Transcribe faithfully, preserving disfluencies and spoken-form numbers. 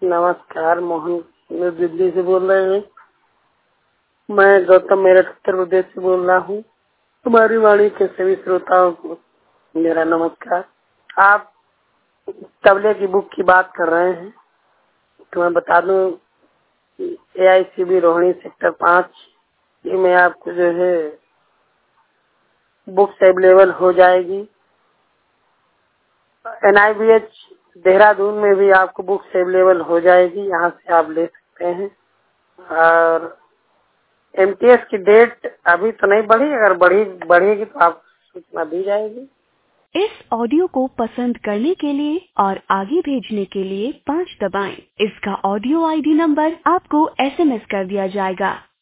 नमस्कार, मोहन मैं दिल्ली से बोल रहे हैं। मैं गौतम मेरठ उत्तर प्रदेश से बोल रहा हूँ। तुम्हारी वाणी के सभी श्रोताओं को मेरा नमस्कार। आप तबले की बुक की बात कर रहे हैं तो मैं बता दूं A I C B Rohini sector पाँच ये में आपको जो है बुक्स अवेलेबल हो जाएगी। N I B H Dehradun में भी आपको बुक्स अवेलेबल हो जाएगी, यहाँ से आप ले सकते हैं। और एम टी एस की डेट अभी तो नहीं बढ़ी, अगर बढ़ी बढ़ेगी तो आप सूचना दी जाएगी। इस ऑडियो को पसंद करने के लिए और आगे भेजने के लिए पाँच दबाएं। इसका ऑडियो आई डी नंबर आपको एस एम एस कर दिया जाएगा।